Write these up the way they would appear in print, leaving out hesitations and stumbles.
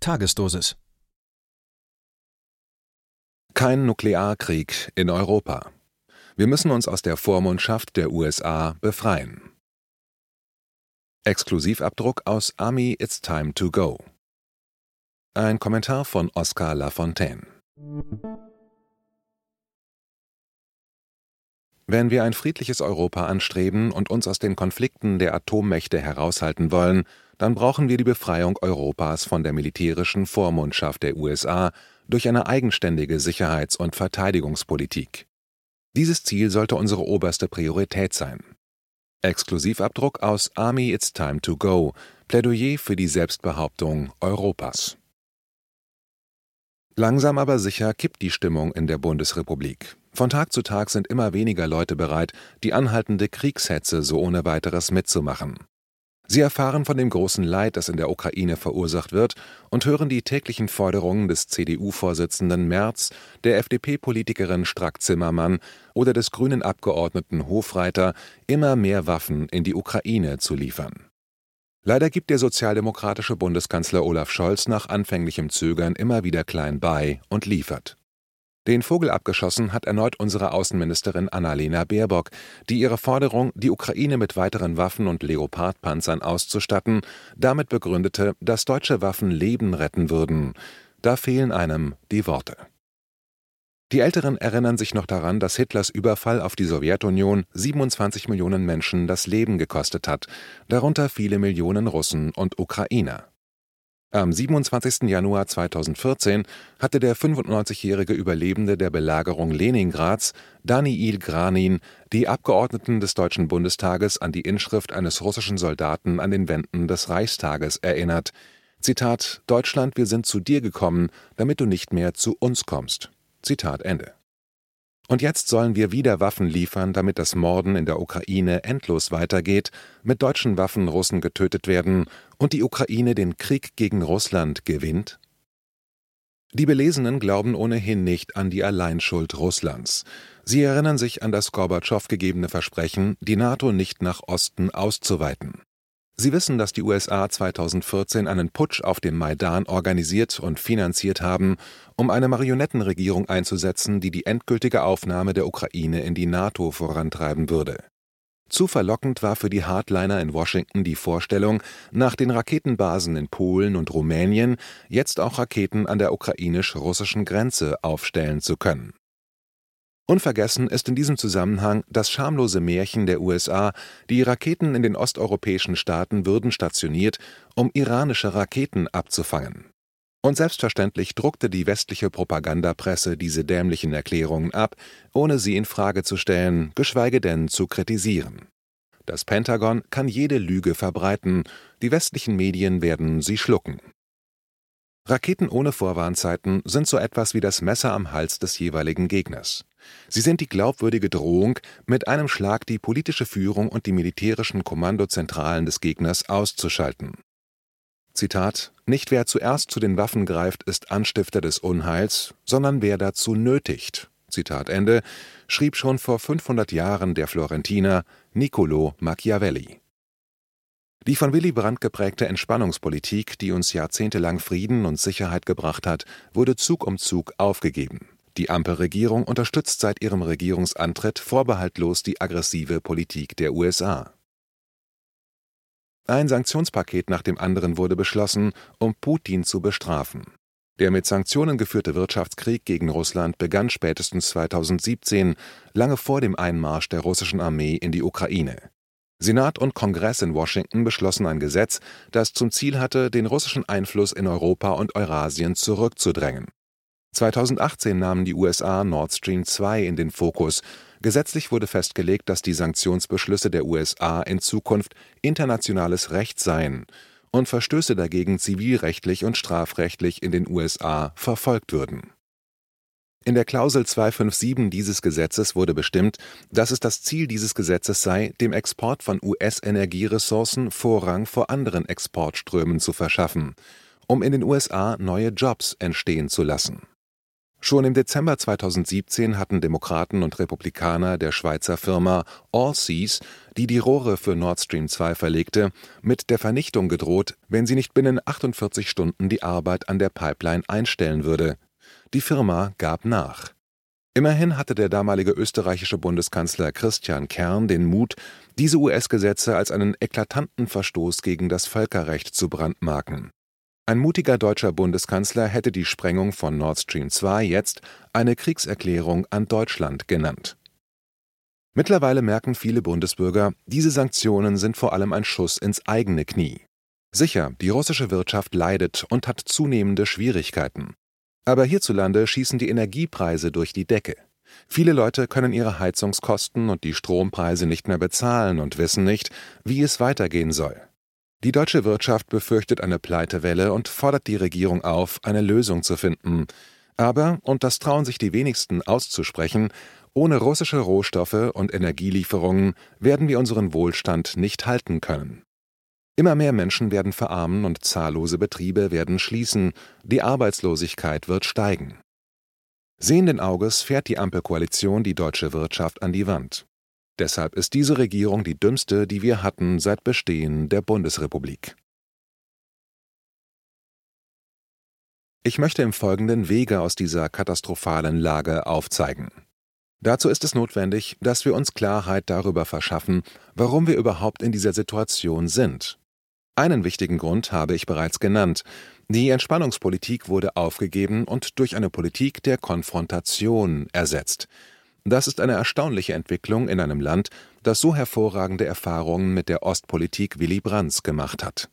Tagesdosis. Kein Nuklearkrieg in Europa. Wir müssen uns aus der Vormundschaft der USA befreien. Exklusivabdruck aus Army It's Time to Go. Ein Kommentar von Oskar Lafontaine. Wenn wir ein friedliches Europa anstreben und uns aus den Konflikten der Atommächte heraushalten wollen, dann brauchen wir die Befreiung Europas von der militärischen Vormundschaft der USA durch eine eigenständige Sicherheits- und Verteidigungspolitik. Dieses Ziel sollte unsere oberste Priorität sein. Exklusivabdruck aus Army It's Time to Go. Plädoyer für die Selbstbehauptung Europas. Langsam aber sicher kippt die Stimmung in der Bundesrepublik. Von Tag zu Tag sind immer weniger Leute bereit, die anhaltende Kriegshetze so ohne weiteres mitzumachen. Sie erfahren von dem großen Leid, das in der Ukraine verursacht wird, und hören die täglichen Forderungen des CDU-Vorsitzenden Merz, der FDP-Politikerin Strack-Zimmermann oder des grünen Abgeordneten Hofreiter, immer mehr Waffen in die Ukraine zu liefern. Leider gibt der sozialdemokratische Bundeskanzler Olaf Scholz nach anfänglichem Zögern immer wieder klein bei und liefert. Den Vogel abgeschossen hat erneut unsere Außenministerin Annalena Baerbock, die ihre Forderung, die Ukraine mit weiteren Waffen und Leopard-Panzern auszustatten, damit begründete, dass deutsche Waffen Leben retten würden. Da fehlen einem die Worte. Die Älteren erinnern sich noch daran, dass Hitlers Überfall auf die Sowjetunion 27 Millionen Menschen das Leben gekostet hat, darunter viele Millionen Russen und Ukrainer. Am 27. Januar 2014 hatte der 95-jährige Überlebende der Belagerung Leningrads, Daniil Granin, die Abgeordneten des Deutschen Bundestages an die Inschrift eines russischen Soldaten an den Wänden des Reichstages erinnert. Zitat: »Deutschland, wir sind zu dir gekommen, damit du nicht mehr zu uns kommst.« Zitat Ende. Und jetzt sollen wir wieder Waffen liefern, damit das Morden in der Ukraine endlos weitergeht, mit deutschen Waffen Russen getötet werden und die Ukraine den Krieg gegen Russland gewinnt? Die Belesenen glauben ohnehin nicht an die Alleinschuld Russlands. Sie erinnern sich an das Gorbatschow gegebene Versprechen, die NATO nicht nach Osten auszuweiten. Sie wissen, dass die USA 2014 einen Putsch auf dem Maidan organisiert und finanziert haben, um eine Marionettenregierung einzusetzen, die die endgültige Aufnahme der Ukraine in die NATO vorantreiben würde. Zu verlockend war für die Hardliner in Washington die Vorstellung, nach den Raketenbasen in Polen und Rumänien jetzt auch Raketen an der ukrainisch-russischen Grenze aufstellen zu können. Unvergessen ist in diesem Zusammenhang das schamlose Märchen der USA, die Raketen in den osteuropäischen Staaten würden stationiert, um iranische Raketen abzufangen. Und selbstverständlich druckte die westliche Propagandapresse diese dämlichen Erklärungen ab, ohne sie in Frage zu stellen, geschweige denn zu kritisieren. Das Pentagon kann jede Lüge verbreiten, die westlichen Medien werden sie schlucken. Raketen ohne Vorwarnzeiten sind so etwas wie das Messer am Hals des jeweiligen Gegners. Sie sind die glaubwürdige Drohung, mit einem Schlag die politische Führung und die militärischen Kommandozentralen des Gegners auszuschalten. Zitat: »Nicht wer zuerst zu den Waffen greift, ist Anstifter des Unheils, sondern wer dazu nötigt«, Zitat Ende, schrieb schon vor 500 Jahren der Florentiner Niccolò Machiavelli. Die von Willy Brandt geprägte Entspannungspolitik, die uns jahrzehntelang Frieden und Sicherheit gebracht hat, wurde Zug um Zug aufgegeben. Die Ampelregierung unterstützt seit ihrem Regierungsantritt vorbehaltlos die aggressive Politik der USA. Ein Sanktionspaket nach dem anderen wurde beschlossen, um Putin zu bestrafen. Der mit Sanktionen geführte Wirtschaftskrieg gegen Russland begann spätestens 2017, lange vor dem Einmarsch der russischen Armee in die Ukraine. Senat und Kongress in Washington beschlossen ein Gesetz, das zum Ziel hatte, den russischen Einfluss in Europa und Eurasien zurückzudrängen. 2018 nahmen die USA Nord Stream 2 in den Fokus. Gesetzlich wurde festgelegt, dass die Sanktionsbeschlüsse der USA in Zukunft internationales Recht seien und Verstöße dagegen zivilrechtlich und strafrechtlich in den USA verfolgt würden. In der Klausel 257 dieses Gesetzes wurde bestimmt, dass es das Ziel dieses Gesetzes sei, dem Export von US-Energieressourcen Vorrang vor anderen Exportströmen zu verschaffen, um in den USA neue Jobs entstehen zu lassen. Schon im Dezember 2017 hatten Demokraten und Republikaner der Schweizer Firma Allseas, die die Rohre für Nord Stream 2 verlegte, mit der Vernichtung gedroht, wenn sie nicht binnen 48 Stunden die Arbeit an der Pipeline einstellen würde. Die Firma gab nach. Immerhin hatte der damalige österreichische Bundeskanzler Christian Kern den Mut, diese US-Gesetze als einen eklatanten Verstoß gegen das Völkerrecht zu brandmarken. Ein mutiger deutscher Bundeskanzler hätte die Sprengung von Nord Stream 2 jetzt eine Kriegserklärung an Deutschland genannt. Mittlerweile merken viele Bundesbürger, diese Sanktionen sind vor allem ein Schuss ins eigene Knie. Sicher, die russische Wirtschaft leidet und hat zunehmende Schwierigkeiten. Aber hierzulande schießen die Energiepreise durch die Decke. Viele Leute können ihre Heizungskosten und die Strompreise nicht mehr bezahlen und wissen nicht, wie es weitergehen soll. Die deutsche Wirtschaft befürchtet eine Pleitewelle und fordert die Regierung auf, eine Lösung zu finden. Aber, und das trauen sich die wenigsten auszusprechen, ohne russische Rohstoffe und Energielieferungen werden wir unseren Wohlstand nicht halten können. Immer mehr Menschen werden verarmen und zahllose Betriebe werden schließen, die Arbeitslosigkeit wird steigen. Sehenden Auges fährt die Ampelkoalition die deutsche Wirtschaft an die Wand. Deshalb ist diese Regierung die dümmste, die wir hatten seit Bestehen der Bundesrepublik. Ich möchte im Folgenden Wege aus dieser katastrophalen Lage aufzeigen. Dazu ist es notwendig, dass wir uns Klarheit darüber verschaffen, warum wir überhaupt in dieser Situation sind. Einen wichtigen Grund habe ich bereits genannt. Die Entspannungspolitik wurde aufgegeben und durch eine Politik der Konfrontation ersetzt. Das ist eine erstaunliche Entwicklung in einem Land, das so hervorragende Erfahrungen mit der Ostpolitik Willy Brandts gemacht hat.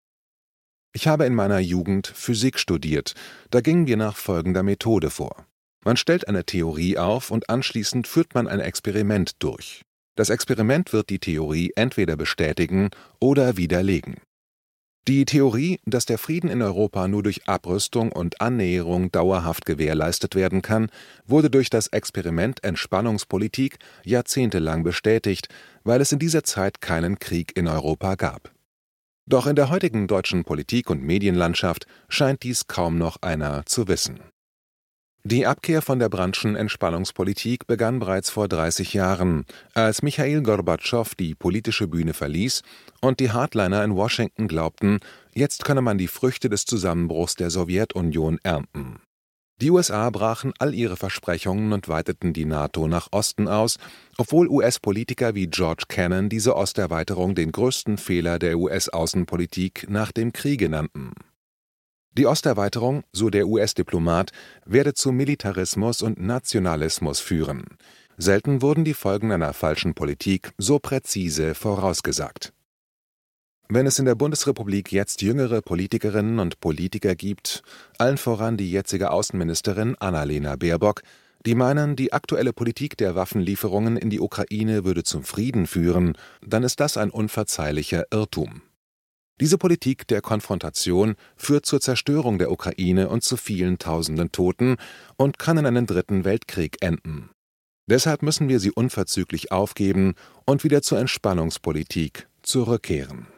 Ich habe in meiner Jugend Physik studiert. Da gingen wir nach folgender Methode vor. Man stellt eine Theorie auf und anschließend führt man ein Experiment durch. Das Experiment wird die Theorie entweder bestätigen oder widerlegen. Die Theorie, dass der Frieden in Europa nur durch Abrüstung und Annäherung dauerhaft gewährleistet werden kann, wurde durch das Experiment Entspannungspolitik jahrzehntelang bestätigt, weil es in dieser Zeit keinen Krieg in Europa gab. Doch in der heutigen deutschen Politik- und Medienlandschaft scheint dies kaum noch einer zu wissen. Die Abkehr von der Brandtschen Entspannungspolitik begann bereits vor 30 Jahren, als Michail Gorbatschow die politische Bühne verließ und die Hardliner in Washington glaubten, jetzt könne man die Früchte des Zusammenbruchs der Sowjetunion ernten. Die USA brachen all ihre Versprechungen und weiteten die NATO nach Osten aus, obwohl US-Politiker wie George Kennan diese Osterweiterung den größten Fehler der US-Außenpolitik nach dem Kriege nannten. Die Osterweiterung, so der US-Diplomat, werde zu Militarismus und Nationalismus führen. Selten wurden die Folgen einer falschen Politik so präzise vorausgesagt. Wenn es in der Bundesrepublik jetzt jüngere Politikerinnen und Politiker gibt, allen voran die jetzige Außenministerin Annalena Baerbock, die meinen, die aktuelle Politik der Waffenlieferungen in die Ukraine würde zum Frieden führen, dann ist das ein unverzeihlicher Irrtum. Diese Politik der Konfrontation führt zur Zerstörung der Ukraine und zu vielen Tausenden Toten und kann in einen dritten Weltkrieg enden. Deshalb müssen wir sie unverzüglich aufgeben und wieder zur Entspannungspolitik zurückkehren.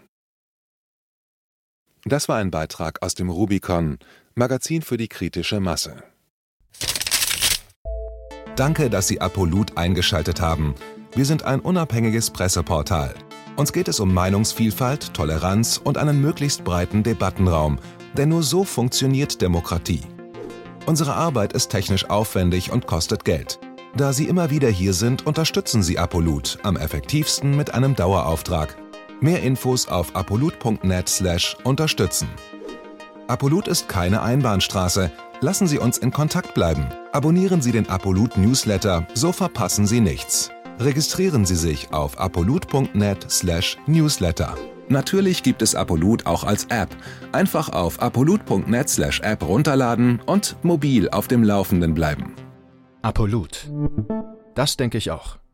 Das war ein Beitrag aus dem Rubicon, Magazin für die kritische Masse. Danke, dass Sie Apolut eingeschaltet haben. Wir sind ein unabhängiges Presseportal. Uns geht es um Meinungsvielfalt, Toleranz und einen möglichst breiten Debattenraum, denn nur so funktioniert Demokratie. Unsere Arbeit ist technisch aufwendig und kostet Geld. Da Sie immer wieder hier sind, unterstützen Sie Apolut am effektivsten mit einem Dauerauftrag. Mehr Infos auf apolut.net/unterstützen. Apolut ist keine Einbahnstraße. Lassen Sie uns in Kontakt bleiben. Abonnieren Sie den Apolut Newsletter, so verpassen Sie nichts. Registrieren Sie sich auf apolut.net/newsletter. Natürlich gibt es Apolut auch als App. Einfach auf apolut.net/app runterladen und mobil auf dem Laufenden bleiben. Apolut. Das denke ich auch.